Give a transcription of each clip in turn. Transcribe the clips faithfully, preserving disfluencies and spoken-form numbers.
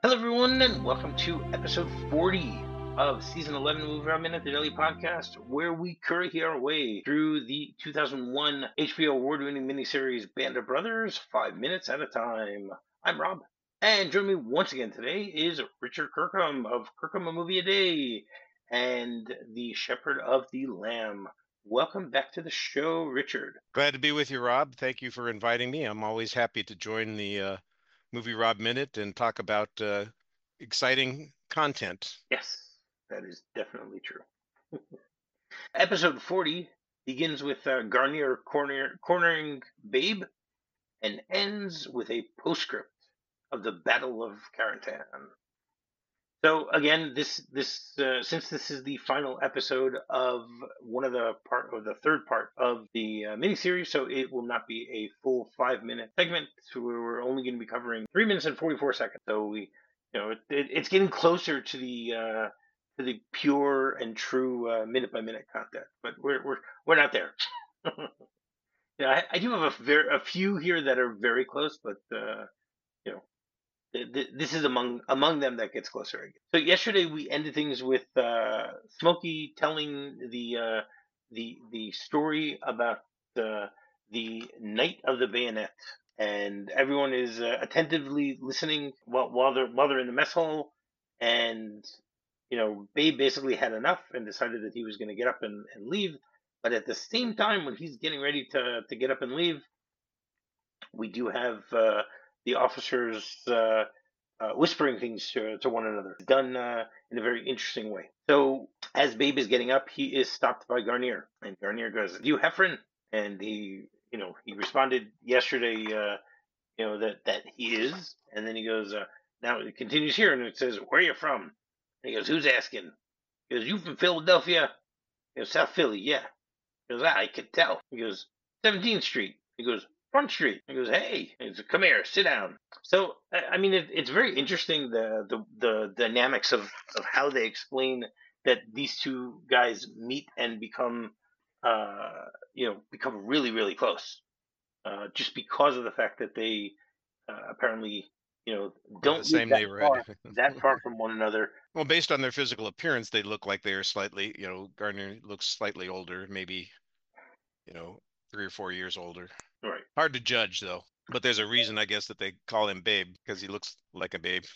Hello, everyone, and welcome to episode forty of season eleven of Movie Rob Minute, the daily podcast, where we curry our way through the two thousand one H B O award-winning miniseries Band of Brothers, five minutes at a time. I'm Rob, and joining me once again today is Richard Kirkham of Kirkham a Movie a Day and the Shepherd of the Lamb. Welcome back to the show, Richard. Glad to be with you, Rob. Thank you for inviting me. I'm always happy to join the uh, Movie Rob Minute and talk about uh, exciting content. Yes, that is definitely true. Episode forty begins with uh, Garnier corner, cornering Babe and ends with a postscript of the Battle of Carentan. So again, this this uh, since this is the final episode of one of the part or the third part of the uh, miniseries, so it will not be a full five minute segment. So we're only going to be covering three minutes and forty four seconds. So we, you know, it, it, it's getting closer to the uh, to the pure and true uh, minute by minute content, but we're we're we're not there. Yeah, I, I do have a ver- a few here that are very close, but uh, you know, th- th- this is among among them that gets closer. I guess. So yesterday we ended things with uh, Smokey telling the uh, the the story about the the Knight of the Bayonet, and everyone is uh, attentively listening while while they're while they're in the mess hall, and you know, Babe basically had enough and decided that he was going to get up and, and leave. But at the same time, when he's getting ready to to get up and leave, we do have uh, the officers uh, uh, whispering things to, to one another, done uh, in a very interesting way. So as Babe is getting up, he is stopped by Garnier, and Garnier goes, "You Heffron?" And he, you know, he responded yesterday, uh, you know, that that he is, and then he goes, uh, now it continues here, and it says, "Where are you from?" And he goes, "Who's asking?" He goes, "You from Philadelphia?" He goes, "South Philly, yeah." He goes, "Ah, I could tell." He goes, seventeenth Street. He goes, "Front Street." He goes, "Hey." He goes, "Come here, sit down." So, I I mean, it, it's very interesting the, the the dynamics of of how they explain that these two guys meet and become, uh, you know, become really really close, uh, just because of the fact that they uh, apparently, you know, From the don't live same that neighborhood. far that far from one another. Well, based on their physical appearance, they look like they are slightly, you know, Gardner looks slightly older, maybe, you know, three or four years older. Right. Hard to judge, though. But there's a reason, I guess, that they call him Babe, because he looks like a babe.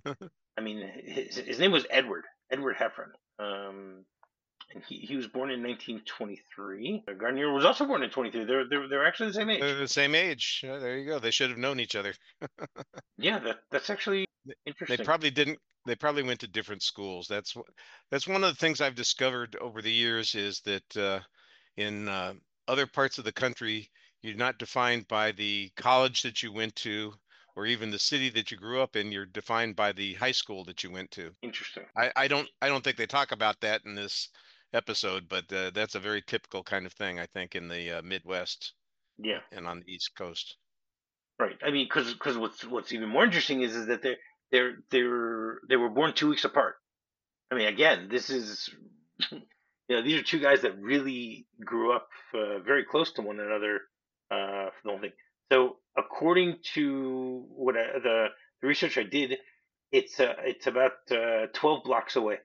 I mean, his, his name was Edward, Edward Heffron. Um, and he, he was born in nineteen twenty-three. Garnier was also born in twenty-three. They're, they're, they're actually the same age. They're the same age. Uh, there you go. They should have known each other. Yeah, that, that's actually They interesting. probably didn't. They probably went to different schools. That's that's one of the things I've discovered over the years is that uh, in uh, other parts of the country, you're not defined by the college that you went to or even the city that you grew up in. You're defined by the high school that you went to. Interesting. I, I don't I don't think they talk about that in this episode, but uh, that's a very typical kind of thing, I think, in the uh, Midwest Yeah, and on the East Coast. right. I mean, because because what's what's even more interesting is is that they're they're they're they were born two weeks apart. I mean, again, this is you know these are two guys that really grew up uh, very close to one another uh, for the whole thing. So according to what I, the the research I did, it's uh, it's about uh, twelve blocks away,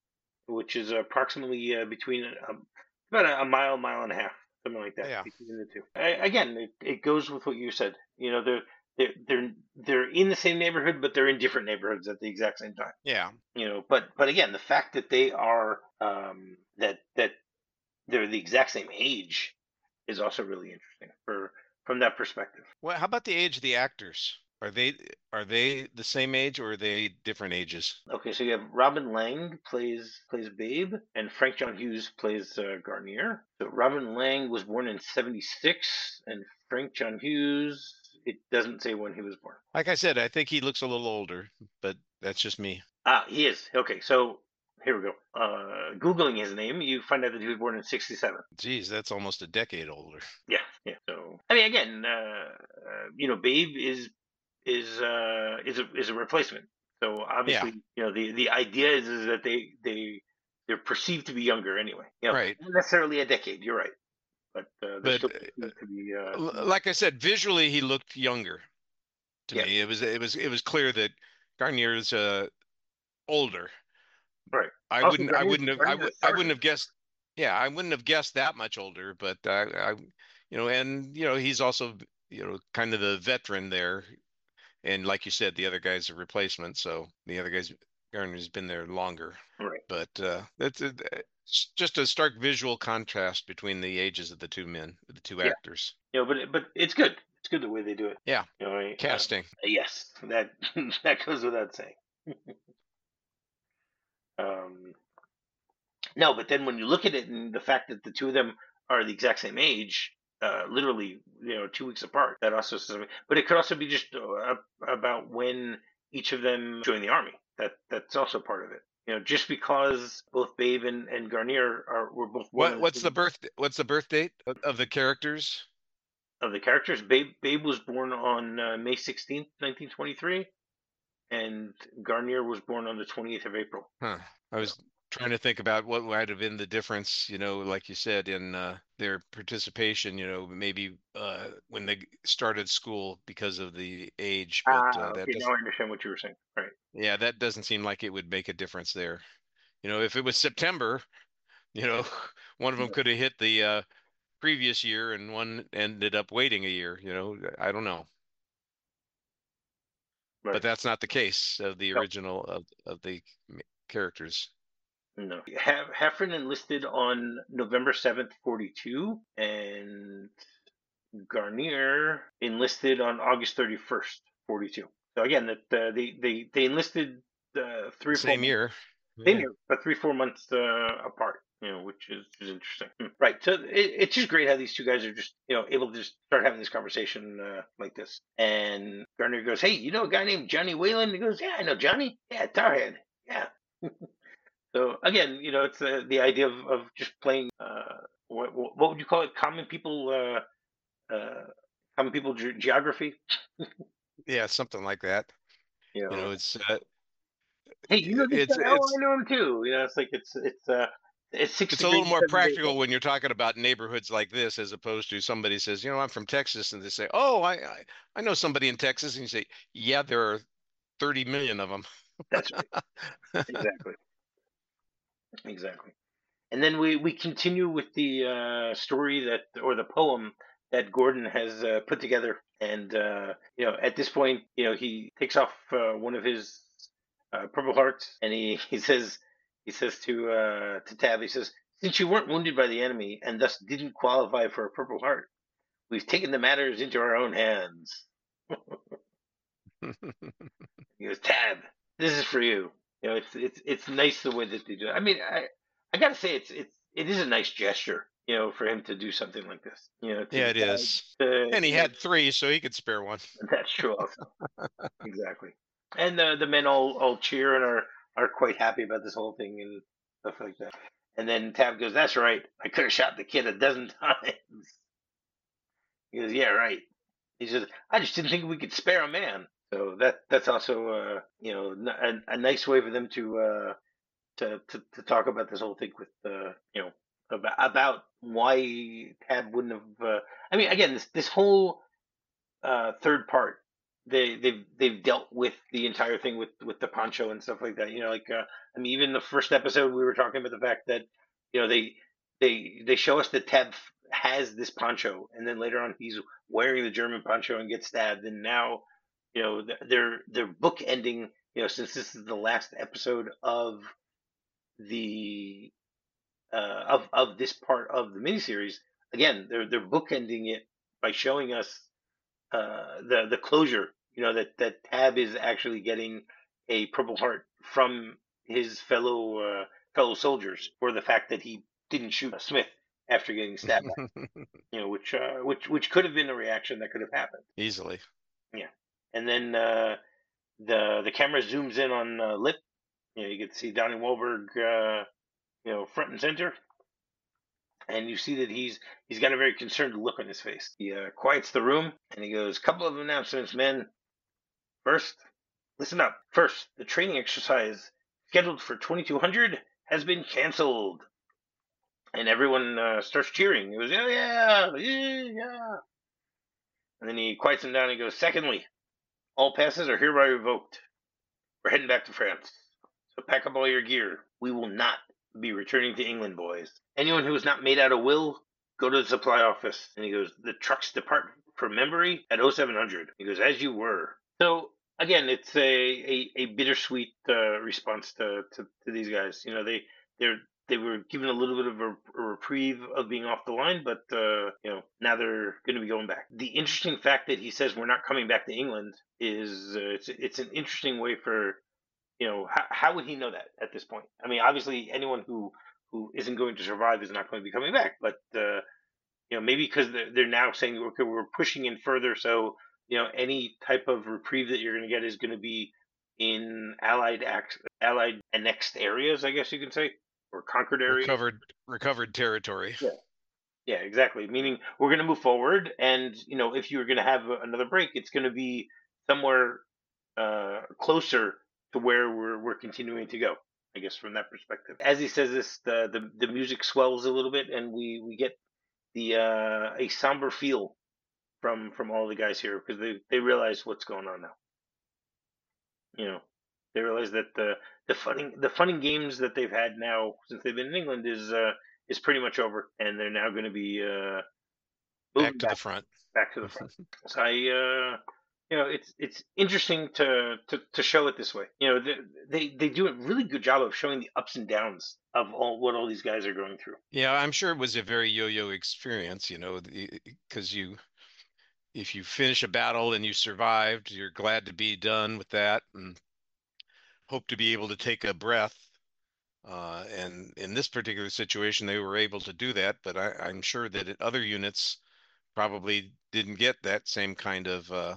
which is approximately uh, between um, about a, a mile, mile and a half, something like that Yeah. between the two. I, again, it, it goes with what you said. You know, they're they're they're they're in the same neighborhood, but they're in different neighborhoods at the exact same time. Yeah. You know, but but again, the fact that they are um, that that they're the exact same age is also really interesting for from that perspective. Well, how about the age of the actors? Are they are they the same age or are they different ages? Okay, so you have Robin Lang plays plays Babe, and Frank John Hughes plays uh, Garnier. So Robin Lang was born in seventy-six, and Frank John Hughes, it doesn't say when he was born. Like I said, I think he looks a little older, but that's just me. Ah, he is. Okay, so here we go. Uh, Googling his name, you find out that he was born in sixty-seven. Geez, that's almost a decade older. Yeah, yeah. So I mean, again, uh, uh, you know, Babe is is uh, is a is a replacement. So Yeah, obviously, you know, the the idea is is that they they they're perceived to be younger anyway. You know, right. not necessarily a decade. You're right, but uh, they're But still uh, perceived to be. Uh, to l- be like I said, visually he looked younger to yeah, me. It was it was it was clear that Garnier's uh, older. Right. I Also, wouldn't I Garnier's, wouldn't have I Garnier's a would I wouldn't sergeant. have guessed. Yeah, I wouldn't have guessed that much older, but I, I you know, and you know, he's also, you know, kind of the veteran there. And like you said, the other guy's a replacement, so the other guy's Garner's been there longer. Right. But uh that's a, it's just a stark visual contrast between the ages of the two men, the two Yeah. actors. You know, but but it's good. It's good the way they do it. Yeah, You know, I, uh, casting. yes, that that goes without saying. Um, no, but then when you look at it and the fact that the two of them are the exact same age, uh, literally, you know, two weeks apart, that also says something. But it could also be just uh, about when each of them joined the army. That that's also part of it. You know, just because both Babe and, and Garnier are were both born What on the what's the same birth what's the birth date of, of the characters? of the characters. Babe Babe was born on uh, May sixteenth, nineteen twenty three, and Garnier was born on the twenty eighth of April. Huh. I You know, was trying to think about what might have been the difference, you know, like you said, in uh, their participation, you know, maybe uh, when they started school because of the age, but ah, uh, that okay, does, now I understand what you were saying. Right. yeah, that doesn't seem like it would make a difference there. You know, if it was September, you know, one of them could have hit the uh, previous year and one ended up waiting a year, you know, I don't know. But Right. that's not the case of the No, original of, of the characters. no. Ha- Heffron enlisted on November seventh, forty-two, and Garnier enlisted on August thirty-first, forty-two. So again, that uh, they, they they enlisted uh, three The or four same months, year. same Yeah. year, but three four months uh, apart. You know, which is, is interesting. Hmm. Right. So it, it's just great how these two guys are just you know able to just start having this conversation uh, like this. And Garnier goes, "Hey, you know a guy named Johnny Whalen?" He goes, "Yeah, I know Johnny. Yeah, Tarhead. Yeah." So again, you know, it's uh, the idea of, of just playing. Uh, what, what would you call it? Common people. Uh, uh, common people ge- geography. Yeah, something like that. You You know, know, it's uh, hey, you know this guy? it's Oh, I it's know him too. You know, it's like it's it's uh it's six it's a little degrees, more seven days practical later. when you're talking about neighborhoods like this, as opposed to somebody says, you know, I'm from Texas, and they say, oh, I I, I know somebody in Texas, and you say, yeah, there are thirty million of them. That's right. Exactly. Exactly. And then we we continue with the uh, story that or the poem that Gordon has uh, put together, and uh, you know, at this point, you know, he takes off uh, one of his uh, Purple Hearts, and he he says he says to uh, to Tab, he says, "Since you weren't wounded by the enemy and thus didn't qualify for a Purple Heart, we've taken the matters into our own hands." He goes, "Tab, this is for you." You know, it's it's it's nice the way that they do it. I mean, I I gotta say, it's it's it is a nice gesture, you know, for him to do something like this. You know, to Yeah, it decide is. to And he you know had three, so he could spare one. that's true also exactly. And the the men all all cheer and are are quite happy about this whole thing and stuff like that. And then Tab goes, "That's right. I could have shot the kid a dozen times." He goes, "Yeah, right." He says, "I just didn't think we could spare a man." So that that's also uh, you know n- a, a nice way for them to uh, to, to to talk about this whole thing with uh, you know about about why Tab wouldn't have. Uh, I mean, again, this this whole uh, third part, they they've they've dealt with the entire thing with with the poncho and stuff like that. You know, like uh, I mean, even the first episode we were talking about the fact that you know they they they show us that Tab has this poncho, and then later on he's wearing the German poncho and gets stabbed, and now you know they're they're book ending. You know, since this is the last episode of the uh, of of this part of the miniseries, again, they're they're bookending it by showing us uh, the the closure. You know that that Tab is actually getting a Purple Heart from his fellow uh, fellow soldiers for the fact that he didn't shoot Smith after getting stabbed. You know, which uh, which which could have been a reaction that could have happened. Easily. Yeah, and then uh, the the camera zooms in on uh, Lip. You know, you get to see Donnie Wahlberg, uh, you know, front and center, and you see that he's he's got a very concerned look on his face. He uh, quiets the room and he goes, "Couple of announcements, men. First, listen up. First, the training exercise scheduled for twenty-two hundred has been canceled." And everyone uh, starts cheering. He goes, "Yeah, yeah, yeah, yeah." And then he quiets them down and he goes, "Secondly, all passes are hereby revoked. We're heading back to France. So pack up all your gear. We will not be returning to England, boys. Anyone who has not made out a will, go to the supply office." And he goes, "The trucks depart from memory at oh seven hundred." He goes, "As you were." So again, it's a, a, a bittersweet uh, response to, to, to these guys. You know, they they're they were given a little bit of a, a reprieve of being off the line, but uh, you know now they're going to be going back. The interesting fact that he says we're not coming back to England is uh, it's it's an interesting way for you know how, how would he know that at this point? I mean, obviously anyone who who isn't going to survive is not going to be coming back, but uh, you know maybe because they're, they're now saying okay we're pushing in further, so you know any type of reprieve that you're going to get is going to be in allied allied annexed areas, I guess you can say, or conquered areas. Recovered recovered territory. Yeah. Yeah, exactly. Meaning we're going to move forward, and you know, if you're going to have another break, it's going to be somewhere uh, closer to where we're we're continuing to go. I guess from that perspective. As he says this, the the, the music swells a little bit, and we we get the uh, a somber feel from from all the guys here because they they realize what's going on now. You know, they realize that the the funny the fun and games that they've had now since they've been in England is uh, is pretty much over, and they're now going to be uh, Back moving to the back front. back to the front. So I, uh, you know, it's it's interesting to, to to show it this way. You know, they, they they do a really good job of showing the ups and downs of all what all these guys are going through. Yeah, I'm sure it was a very yo-yo experience, you know, because you if you finish a battle and you survived, you're glad to be done with that and hope to be able to take a breath. Uh, and in this particular situation, they were able to do that, but I, I'm sure that at other units probably didn't get that same kind of uh,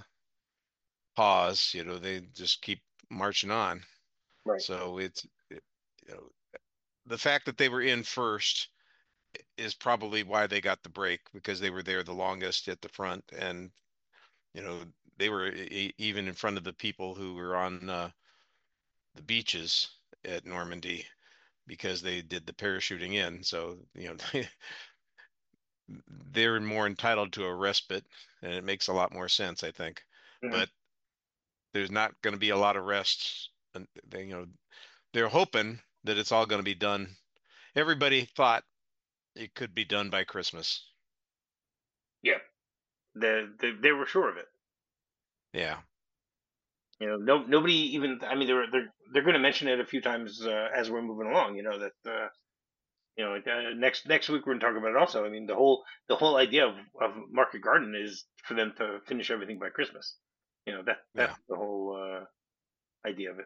pause. You know, they just keep marching on. Right. So it's it, you know, the fact that they were in first is probably why they got the break because they were there the longest at the front, and you know they were e- even in front of the people who were on uh, the beaches at Normandy because they did the parachuting in. So you know they're more entitled to a respite, and it makes a lot more sense, I think. Hmm. But there's not going to be a lot of rest, and they, you know they're hoping that it's all going to be done. Everybody thought it could be done by Christmas. Yeah. They, they they were sure of it. Yeah. You know, no nobody even. I mean, they're they're they're going to mention it a few times uh, as we're moving along. You know that. Uh, you know, like, uh, next next week we're going to talk about it also. I mean, the whole the whole idea of, of Market Garden is for them to finish everything by Christmas. You know that Yeah. that's the whole uh, idea of it.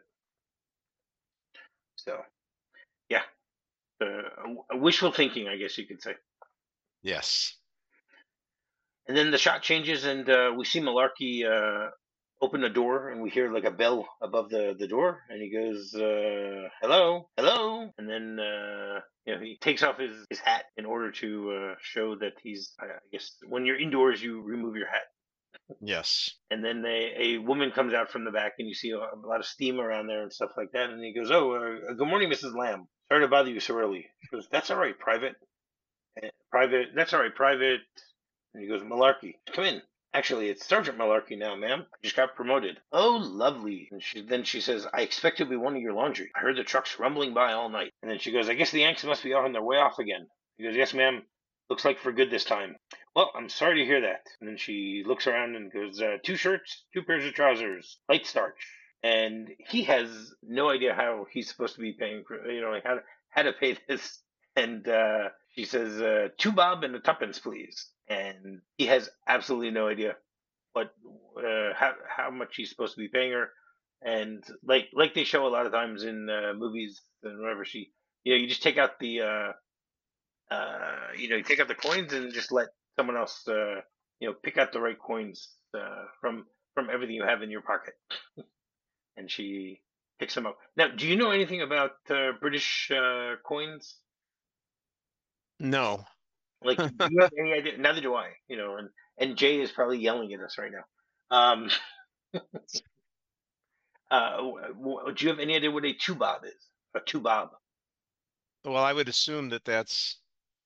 So yeah, uh, wishful thinking, I guess you could say. Yes. And then the shot changes, and uh, we see Malarkey uh, open the door, and we hear like a bell above the, the door, and he goes, uh, "Hello, hello," and then uh, you know he takes off his, his hat in order to uh, show that he's. I guess when you're indoors, you remove your hat. Yes. And then a, a woman comes out from the back, and you see a, a lot of steam around there and stuff like that. And he goes, "Oh, uh, good morning, Missus Lamb. Sorry to bother you so early." She goes, "That's all right, Private. Eh, Private. That's all right, Private." And he goes, "Malarkey, come in. Actually, it's Sergeant Malarkey now, ma'am. I just got promoted." "Oh, lovely." And she, then she says, "I expect it'll be one of your laundry. I heard the trucks rumbling by all night." And then she goes, "I guess the Yanks must be on their way off again." He goes, "Yes, ma'am. Looks like for good this time." "Well, I'm sorry to hear that." And then she looks around and goes, uh, "Two shirts, two pairs of trousers, light starch." And he has no idea how he's supposed to be paying for, you know, like how, how to pay this. And uh, she says, uh, "Two bob and a tuppence, please." And he has absolutely no idea what uh, how how much he's supposed to be paying her. And like like they show a lot of times in uh, movies and whatever, she you know you just take out the uh, uh, you know you take out the coins and just let someone else uh, you know pick out the right coins uh, from from everything you have in your pocket, and she picks them up. Now, do you know anything about uh, British uh, coins? No. Like, do you have any idea? Neither do I. You know, and and Jay is probably yelling at us right now. Um, uh, w- w- do you have any idea what a two bob is? A two bob. Well, I would assume that that's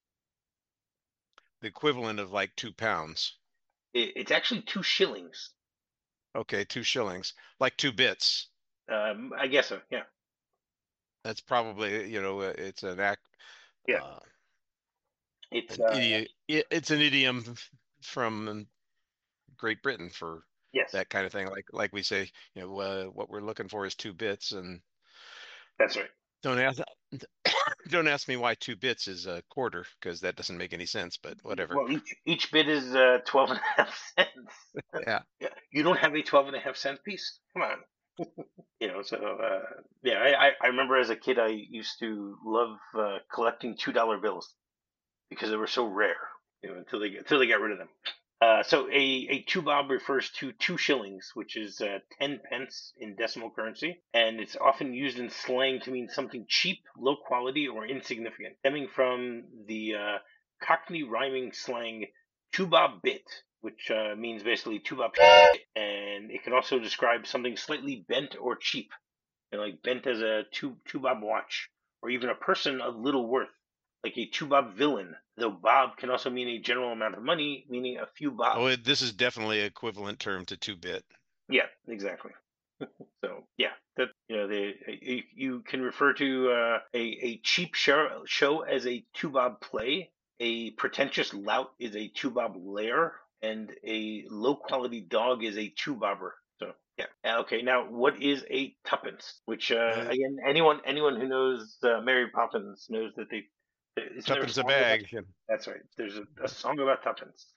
the equivalent of like two pounds. It, it's actually two shillings. Okay, two shillings, like two bits. Um, I guess so. Yeah. That's probably, you know, uh, it's an act, Yeah. uh, It's an uh, idiom. It's an idiom from Great Britain for yes, that kind of thing. Like like we say, you know, uh, what we're looking for is two bits, and that's right. don't ask don't ask me why two bits is a quarter because that doesn't make any sense. But whatever. Well, each each bit is uh, twelve and a half cents. Yeah. Yeah. You don't have a twelve and a half cent piece? Come on. You know, so uh, yeah, I, I I remember as a kid I used to love uh, collecting two dollar bills because they were so rare. You know, until they until they got rid of them. Uh, so a, a two bob refers to two shillings, which is uh, ten pence in decimal currency, and it's often used in slang to mean something cheap, low quality, or insignificant, stemming from the uh, Cockney rhyming slang two bob bit, which uh, means basically two bob, and it can also describe something slightly bent or cheap, you know, like bent as a two two bob watch, or even a person of little worth, like a two bob villain. Though bob can also mean a general amount of money, meaning a few Oh, bobs. it, this is definitely an equivalent term to two bit. Yeah, exactly. So yeah, that you know, they you, you can refer to uh, a a cheap show show as a two bob play. A pretentious lout is a two bob lair, and a low quality dog is a two bobber. So yeah. Uh, Okay, now what is a tuppence? Which uh, Uh, again, anyone anyone who knows uh, Mary Poppins knows that they isn't there a tuppence a song about? bag. And That's right. There's a, a song about tuppence.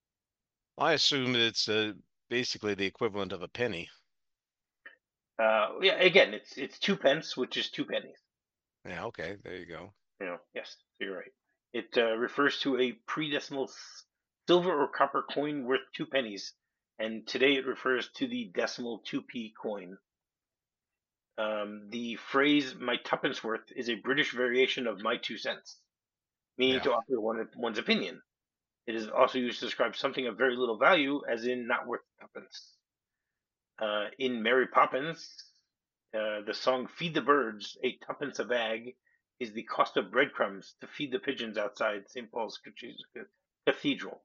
I assume it's uh, basically the equivalent of a penny. Uh, yeah, again, it's it's two pence, which is two pennies. Yeah, okay, there you go. You know, yes, you're right. It uh, refers to a pre-decimal s- silver or copper coin worth two pennies, and today it refers to the decimal two p coin. Um, the phrase "my tuppence worth" is a British variation of "my two cents," meaning Yeah. to offer one one's opinion. It is also used to describe something of very little value, as in not worth tuppence. Uh, in Mary Poppins, uh, the song "Feed the Birds, a tuppence a bag" is the cost of breadcrumbs to feed the pigeons outside Saint Paul's Cathedral.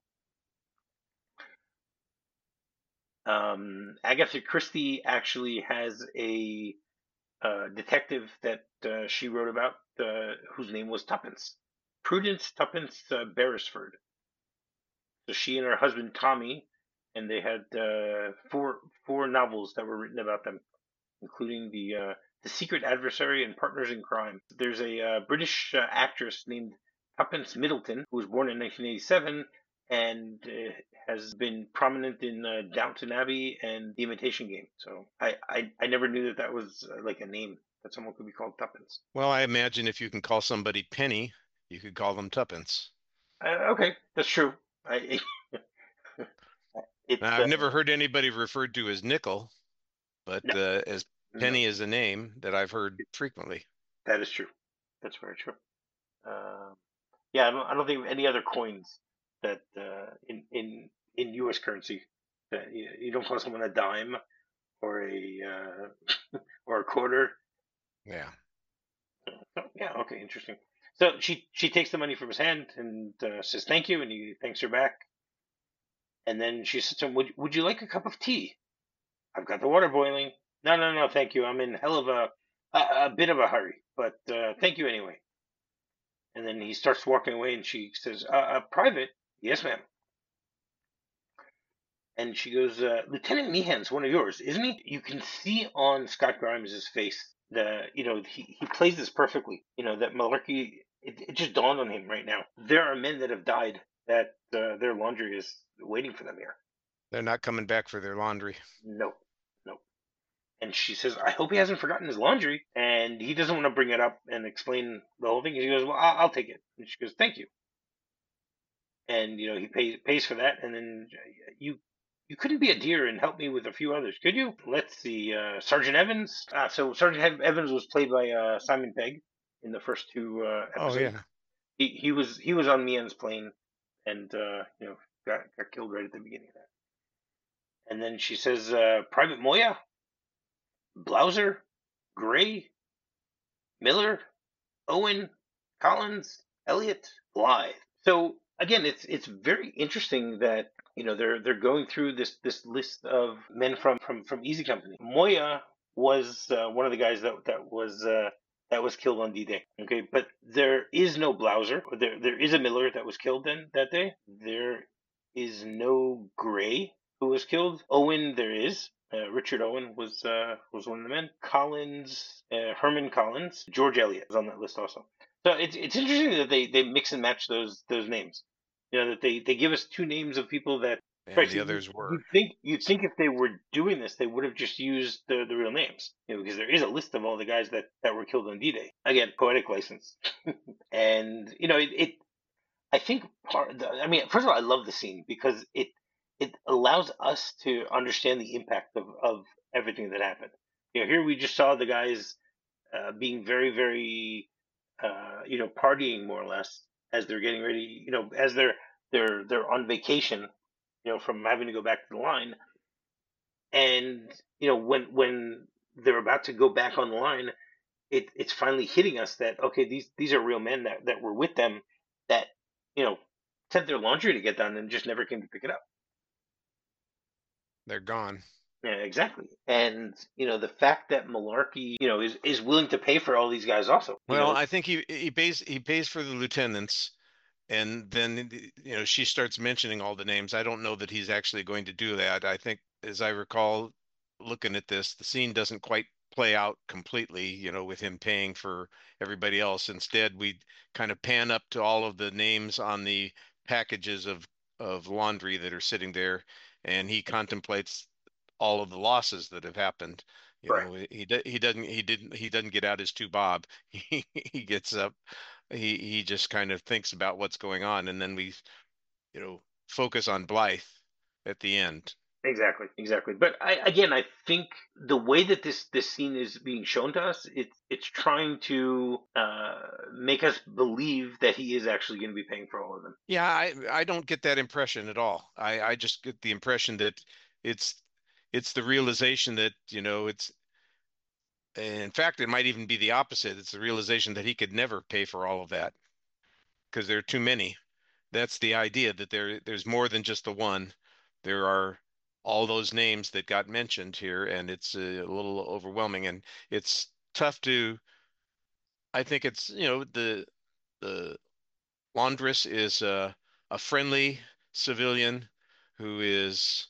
Um, Agatha Christie actually has a uh, detective that uh, she wrote about, uh, whose name was Tuppence, Prudence Tuppence uh, Beresford. So she and her husband Tommy, and they had uh, four four novels that were written about them, including the uh, the Secret Adversary and Partners in Crime. There's a uh, British uh, actress named Tuppence Middleton who was born in nineteen eighty-seven and uh, has been prominent in uh, Downton Abbey and The Imitation Game. So I, I, I never knew that that was uh, like a name that someone could be called Tuppence. Well, I imagine if you can call somebody penny, you could call them tuppence. Uh, okay, that's true. I, Now, it's uh, I've never heard anybody referred to as nickel, but no, uh, as no, penny is a name that I've heard frequently. that is true. That's very true. Uh, Yeah, I don't, I don't think of any other coins that uh, in in in U S currency that you, you don't call someone a dime or a uh, or a quarter. Yeah. Oh, yeah, okay, interesting. So she she takes the money from his hand and uh, says thank you, and he thanks her back. And then she says to him, "Would would you like a cup of tea? I've got the water boiling." No, no, no, thank you. I'm in hell of a a, a bit of a hurry, but uh, thank you anyway. And then he starts walking away, and she says, uh, uh, "Private, yes, ma'am." And she goes, uh, "Lieutenant Meehan's one of yours, isn't he?" You can see on Scott Grimes' face the, you know, he, he plays this perfectly. You know, that Malarkey, it, it just dawned on him right now. There are men that have died that uh, their laundry is waiting for them here. They're not coming back for their laundry. No, no. And she says, "I hope he hasn't forgotten his laundry." And he doesn't want to bring it up and explain the whole thing. He goes, "Well, I'll, I'll take it." And she goes, "Thank you." And you know he pays pays for that, and then you you couldn't be a dear and help me with a few others, could you? Let's see, uh, Sergeant Evans. Ah, so Sergeant Evans was played by uh, Simon Pegg in the first two uh, Oh, episodes. yeah. He he was he was on Mian's plane, and uh, you know got got killed right at the beginning of that. And then she says, uh, "Private Moya, Blouser, Gray, Miller, Owen, Collins, Elliot, Blythe." So again, it's it's very interesting that you know they're they're going through this this list of men from from from Easy Company. Moya was uh, one of the guys that that was uh, that was killed on D-Day. Okay, but there is no Blauser. There there is a Miller that was killed then that day. There is no Gray who was killed. Owen, there is. Uh, Richard Owen was uh, was one of the men. Collins, uh, Herman Collins, George Eliot was on that list also. So it's it's interesting that they, they mix and match those those names. You know that they, they give us two names of people that and right. So the you others were. you think you think if they were doing this, they would have just used the, the real names, you know, because there is a list of all the guys that, that were killed on D-Day. Again, poetic license, and you know it. it I think part. The, I mean, first of all, I love the scene because it it allows us to understand the impact of of everything that happened. You know, here we just saw the guys uh, being very very uh, you know partying more or less as they're getting ready. You know, as they're they're they're on vacation, you know, from having to go back to the line. And you know, when when they're about to go back on the line, it it's finally hitting us that okay, these these are real men that that were with them that you know sent their laundry to get done and just never came to pick it up. They're gone. Yeah, exactly. And you know, the fact that Malarkey, you know, is is willing to pay for all these guys also. You Well, know, I think he he pays he pays for the lieutenants, and then you know she starts mentioning all the names. I don't know that he's actually going to do that. I think, as I recall, looking at this, the scene doesn't quite play out completely, you know, with him paying for everybody else. Instead, we kind of pan up to all of the names on the packages of of laundry that are sitting there, and he contemplates all of the losses that have happened. You right? know, he he doesn't he didn't he doesn't get out his two bob. He he gets up. He he just kind of thinks about what's going on, and then we, you know, focus on Blythe at the end. Exactly, exactly. But I, again, I think the way that this this scene is being shown to us, it's it's trying to uh, make us believe that he is actually going to be paying for all of them. Yeah, I I don't get that impression at all. I I just get the impression that it's it's the realization that, you know, it's in fact it might even be the opposite. It's the realization that he could never pay for all of that because there are too many. That's the idea, that there there's more than just the one. There are all those names that got mentioned here, and it's a little overwhelming, and it's tough to. I think it's, you know, the the laundress is a, a friendly civilian who is,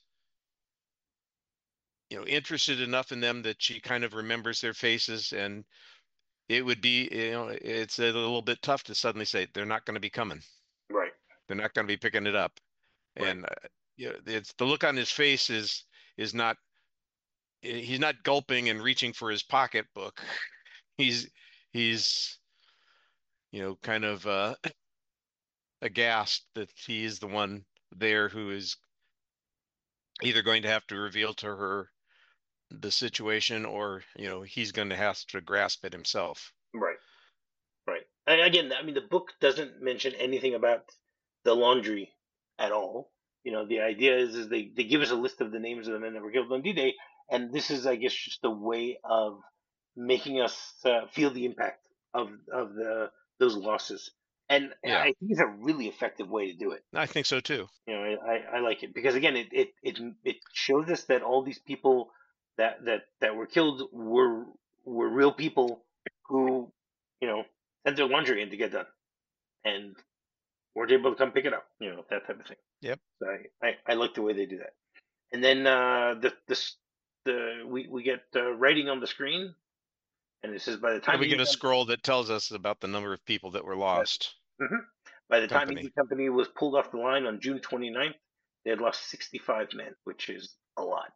you know, interested enough in them that she kind of remembers their faces, and it would be, you know, it's a little bit tough to suddenly say they're not going to be coming. Right, They're not going to be picking it up. right, And uh, you know, it's the look on his face is is not, he's not gulping and reaching for his pocketbook. He's he's you know, kind of uh, aghast that he is the one there who is either going to have to reveal to her the situation, or you know, he's going to have to grasp it himself. right, right. And again, I mean, the book doesn't mention anything about the laundry at all. You know, the idea is is they they give us a list of the names of the men that were killed on D-Day, and this is, I guess, just a way of making us uh, feel the impact of of the those losses. And I Yeah, think it's a really effective way to do it. I think so too. You know, I, I like it because again, it, it it it shows us that all these people that that that were killed were were real people who, you know, sent their laundry in to get done and weren't able to come pick it up. You know, that type of thing. Yep. So I, I, I like the way they do that. And then uh, the the the we we get uh, writing on the screen, and it says by the And time we Easy get a Company, scroll that tells us about the number of people that were lost. mhm. by the time Easy Company. Company was pulled off the line on June twenty-ninth, they had lost sixty-five men, which is a lot.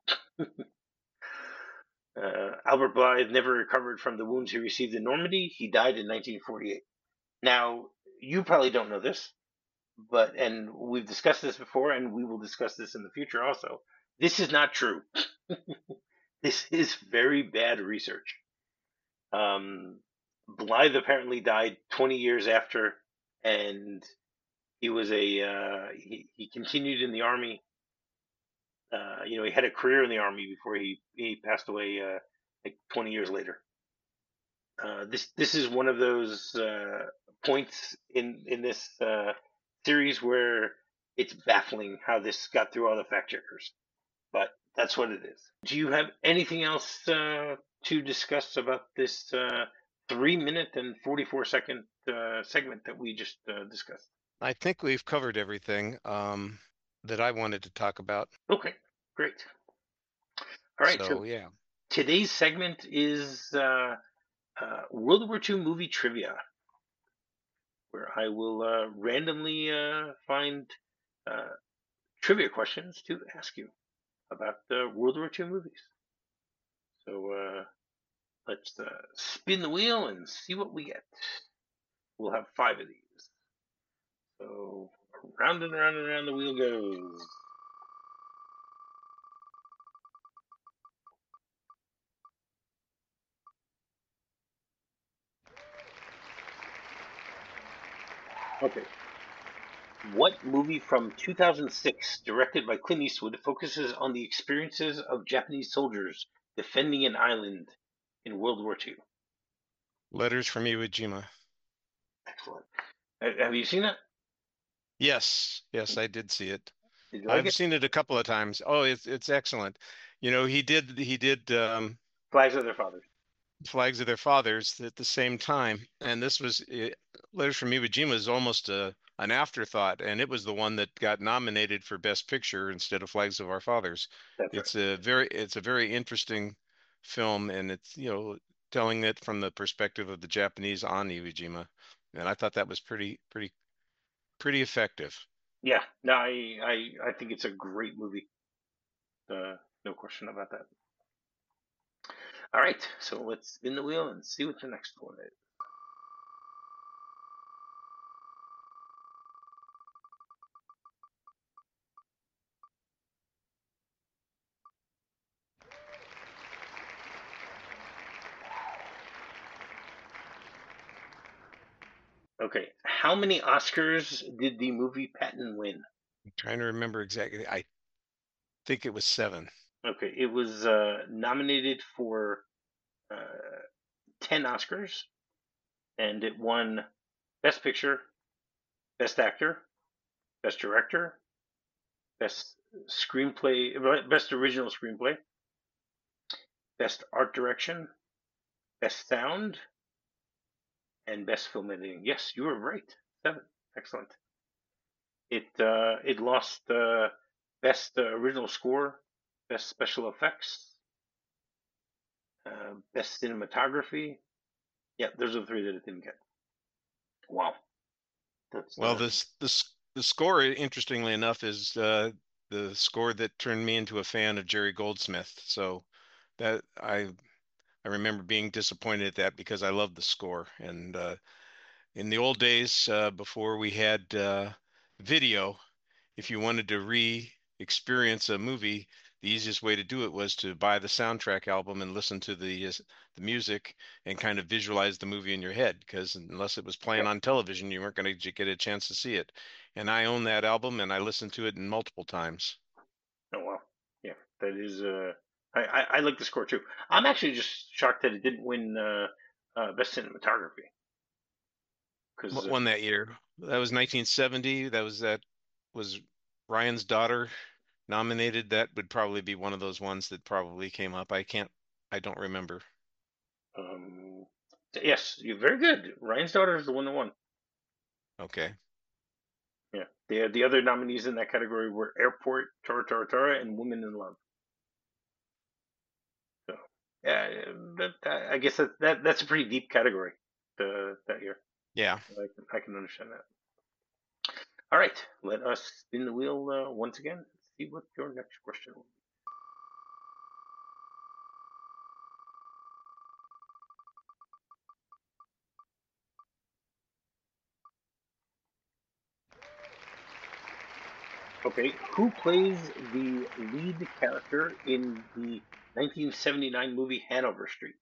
Uh, Albert Blythe never recovered from the wounds he received in Normandy. He died in nineteen forty-eight. Now, you probably don't know this, but, and we've discussed this before, and we will discuss this in the future also. This is not true. This is very bad research. Um, Blythe apparently died twenty years after, and he was a, uh, he, he continued in the army. Uh, you know, he had a career in the army before he, he passed away, uh, like twenty years later. Uh, this this is one of those uh, points in in this uh, series where it's baffling how this got through all the fact checkers, but that's what it is. Do you have anything else uh, to discuss about this uh, three minute and forty-four second uh, segment that we just uh, discussed? I think we've covered everything um, that I wanted to talk about. Okay, great. All right, so So yeah, today's segment is uh, uh, World War two movie trivia, where I will uh, randomly uh, find uh, trivia questions to ask you about the World War two movies. So uh, let's uh, spin the wheel and see what we get. We'll have five of these. So round and round and round the wheel goes. Okay. What movie from two thousand six, directed by Clint Eastwood, focuses on the experiences of Japanese soldiers defending an island in World War two? Letters from Iwo Jima. Excellent. Have you seen that? Yes, yes, I did see it. Did you like I've it? seen it a couple of times. Oh, it's it's excellent. You know, he did he did um, Flags of Their Fathers. Flags of Their Fathers at the same time, and this was uh, Letters from Iwo Jima is almost a an afterthought, and it was the one that got nominated for Best Picture instead of Flags of Our Fathers. That's right. It's a very it's a very interesting film, and it's you know telling it from the perspective of the Japanese on Iwo Jima, and I thought that was pretty pretty pretty effective. Yeah. No, I I, I think it's a great movie. Uh, no question about that. All right. So let's spin the wheel and see what the next one is. Okay. How many Oscars did the movie Patton win? I'm trying to remember exactly. I think it was seven. Okay. It was uh, nominated for uh, ten Oscars, and it won Best Picture, Best Actor, Best Director, Best Screenplay, Best Original Screenplay, Best Art Direction, Best Sound, and Best Film Editing. Yes, you were right. Seven. Excellent. It uh, it lost uh, Best uh, Original Score, Best Special Effects, uh, Best Cinematography. Yeah, those are the three that it didn't get. Wow. That's Well, uh, this this the score, interestingly enough, is uh, the score that turned me into a fan of Jerry Goldsmith. So that I I remember being disappointed at that because I love the score. And uh, in the old days, uh, before we had uh, video, if you wanted to re-experience a movie, the easiest way to do it was to buy the soundtrack album and listen to the uh, the music and kind of visualize the movie in your head. Because unless it was playing yep. on television, you weren't going to get a chance to see it. And I own that album and I listened to it multiple times. Oh wow. Yeah, that is. Uh, I, I I like the score too. I'm actually just shocked that it didn't win uh, uh, Best Cinematography because What uh, won that year? That was nineteen seventy. That was that was Ryan's Daughter nominated. That would probably be one of those ones that probably came up. I can't, I don't remember. um, yes, you're very good. Ryan's Daughter is the one that won. Okay. Yeah, the the other nominees in that category were Airport, Tora Tora Tora, and Woman in Love. So yeah, that, that, I guess that, that that's a pretty deep category uh, that year. Yeah. I can, I can understand that. All right, let us spin the wheel uh, once again. See what your next question will be. Okay, who plays the lead character in the nineteen seventy-nine movie Hanover Street?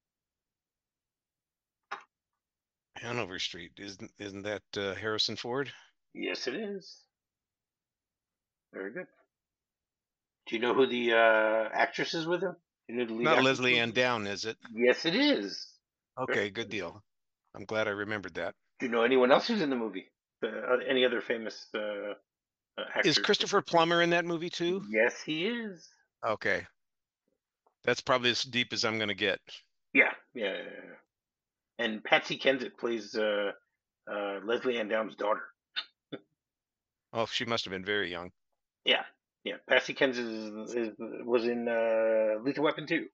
Hanover Street. Isn't isn't that uh, Harrison Ford? Yes, it is. Very good. Do you know who the uh, actress is with him? Do you know the lead Not actress Leslie with Ann him? Down, is it? Yes, it is. Very Okay, good good. deal. I'm glad I remembered that. Do you know anyone else who's in the movie? Uh, any other famous uh, uh, Is actors? Christopher Plummer in that movie too? Yes, he is. Okay, That's probably as deep as I'm going to get. Yeah, yeah, yeah, yeah. And Patsy Kensit plays uh, uh, Leslie Ann Down's daughter. Oh, she must have been very young. Yeah, yeah. Patsy Kensit is, is, was in uh, Lethal Weapon two.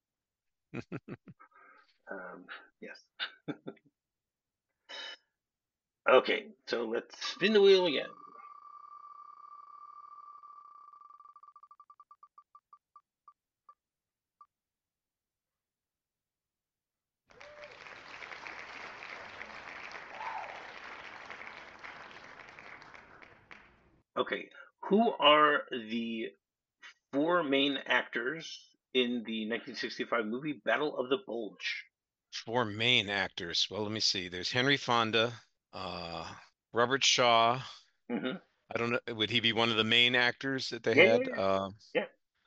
Um, yes. Okay, so let's spin the wheel again. Okay, who are the four main actors in the nineteen sixty-five movie Battle of the Bulge? Four main actors. Well, let me see. There's Henry Fonda, uh, Robert Shaw. Hmm. I don't know. Would he be one of the main actors that they Yeah, yeah, had? yeah, Uh, yeah.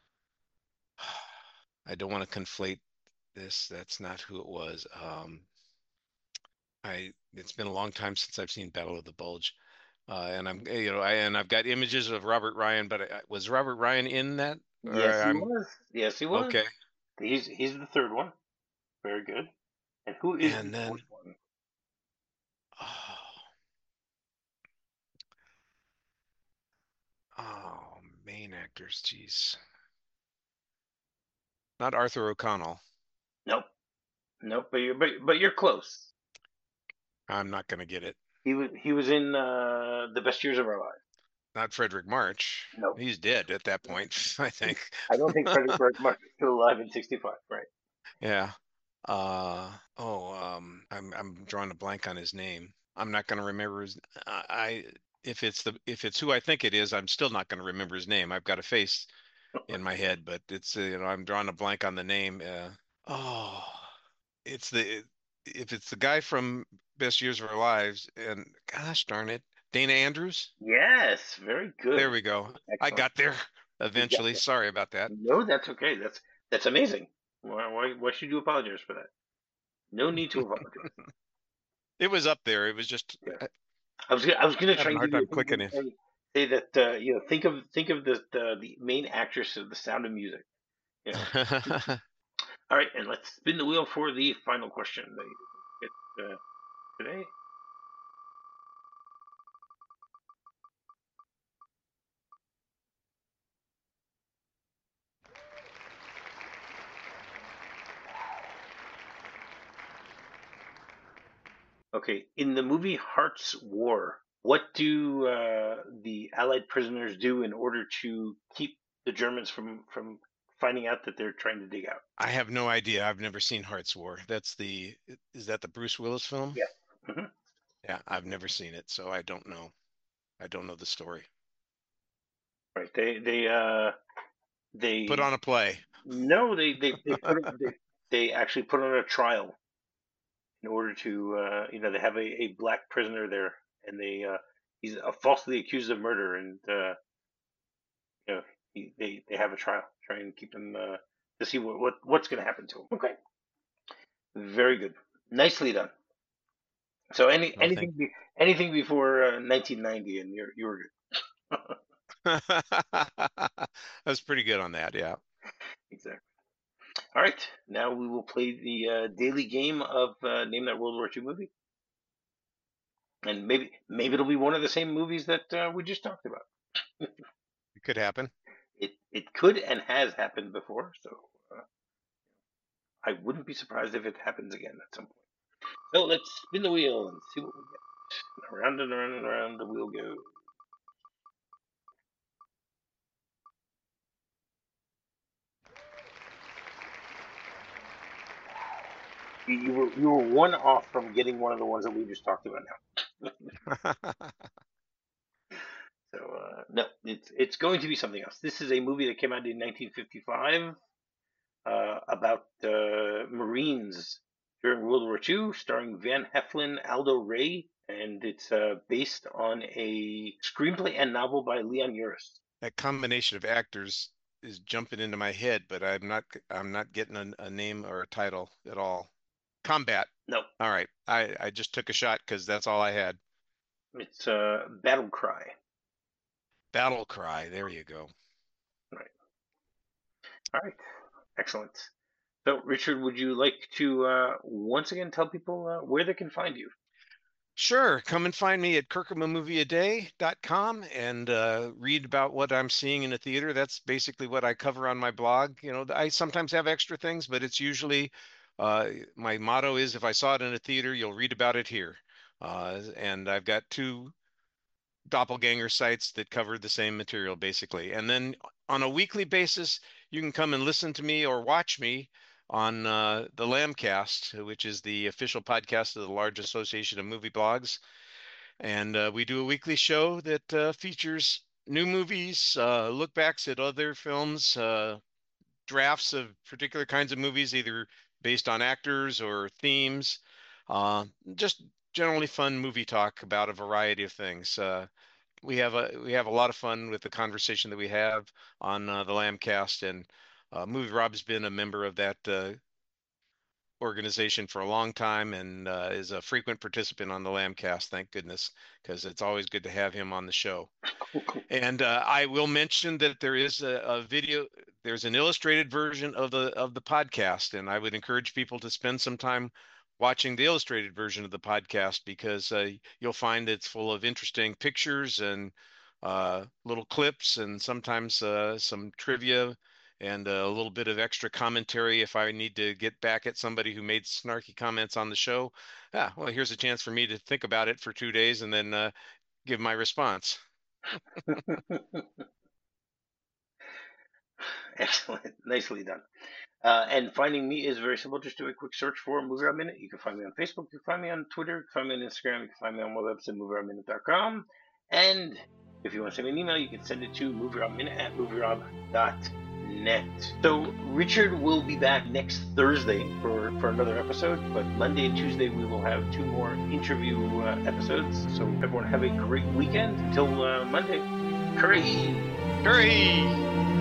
I don't want to conflate this. That's not who it was. Um, I it's been a long time since I've seen Battle of the Bulge. Uh, and I'm you know I and I've got images of Robert Ryan, but I, was Robert Ryan in that? Or Yes, he I'm was. Yes, he was. okay. He's he's the third one. Very good. And who is the And then fourth one? oh, oh main actors, geez. Not Arthur O'Connell. Nope, nope. But you're but, but you're close. I'm not going to get it. He was he was in uh, The Best Years of Our Lives. Not Frederick March. Nope. He's dead at that point, I think. I don't think Frederick March is still alive in sixty-five. Right. Yeah. Uh oh, um I'm I'm drawing a blank on his name. I'm not going to remember his I I- if it's the if it's who I think it is, I'm still not going to remember his name. I've got a face in my head, but it's uh, you know, I'm drawing a blank on the name. Uh, oh, it's the if it's the guy from Best Years of Our Lives, and gosh darn it, Dana Andrews. Yes, very There good. we go. I Excellent. got there You got eventually. that. Sorry about that. No, that's okay. That's that's amazing. Why why why should you apologize for that? No need to apologize. It was up there. It was just Yeah. uh, I was gonna- I was going to try having a and give hard you time a hint clicking and it. say, say that uh, you know think of think of the, the the main actress of The Sound of Music. You know. All right, and let's spin the wheel for the final question that you get uh, today. Okay, in the movie Heart's War, what do uh, the Allied prisoners do in order to keep the Germans from from finding out that they're trying to dig out? I have no idea. I've never seen Hearts War. That's the is that the Bruce Willis film? Yeah. Hmm. Yeah, I've never seen it, so I don't know. I don't know the story. Right. They they uh Put they on a play. no they they they put they, they actually put on a trial in order to uh you know they have a, a black prisoner there and they uh he's uh, falsely accused of murder and uh you know he, they they have a trial try and keep him uh to see what, what what's going to happen to him. Okay. Very good. Nicely done. So any Oh, thank anything be, anything before uh, nineteen ninety and you're you were good. I was pretty good on that, yeah. Exactly. All right. Now we will play the uh, daily game of uh, name that World War two movie, and maybe maybe it'll be one of the same movies that uh, we just talked about. It could happen. It it could and has happened before, so uh, I wouldn't be surprised if it happens again at some point. So let's spin the wheel and see what we get. Around and around and around the wheel goes. You, you were you were one off from getting one of the ones that we just talked about now. So uh, no, it's it's going to be something else. This is a movie that came out in nineteen fifty-five uh, about uh, Marines during World War two, starring Van Heflin, Aldo Ray, and it's uh, based on a screenplay and novel by Leon Uris. That combination of actors is jumping into my head, but I'm not I'm not getting a, a name or a title at all. Combat. No, All right. I I just took a shot because that's all I had. it's uh, Battle Cry. Battle Cry. There you go. Right. All right. Excellent. So, Richard, would you like to uh, once again tell people uh, where they can find you? Sure. Come and find me at kirkham a movie a day dot com and uh, read about what I'm seeing in the theater. That's basically what I cover on my blog. You know, I sometimes have extra things, but it's usually uh, my motto is if I saw it in a theater, you'll read about it here. Uh, and I've got two doppelganger sites that cover the same material basically. And then on a weekly basis, you can come and listen to me or watch me on uh, the Lambcast, which is the official podcast of the large association of movie blogs. And uh, we do a weekly show that uh, features new movies, uh, look backs at other films, uh, drafts of particular kinds of movies, either based on actors or themes. Uh, just generally fun movie talk about a variety of things. Uh, we have a we have a lot of fun with the conversation that we have on uh, the Lambcast, and uh, Movie Rob's been a member of that uh, organization for a long time and uh, is a frequent participant on the Lambcast. Thank goodness, because it's always good to have him on the show. And uh, I will mention that there is a, a video. There's an illustrated version of the of the podcast, and I would encourage people to spend some time watching the illustrated version of the podcast because uh, you'll find it's full of interesting pictures and uh, little clips and sometimes uh, some trivia and a little bit of extra commentary if I need to get back at somebody who made snarky comments on the show. Ah, well, here's a chance for me to think about it for two days and then uh, give my response. Excellent. Nicely done. Uh, and finding me is very simple. Just do a quick search for Movie Rob Minute. You can find me on Facebook. You can find me on Twitter. You can find me on Instagram. You can find me on my website, movie rob minute dot com. And if you want to send me an email, you can send it to movierobminute at movie rob dot net. So Richard will be back next Thursday for, for another episode, but Monday and Tuesday we will have two more interview uh, episodes. So everyone have a great weekend. Until uh, Monday. Hooray! Hooray!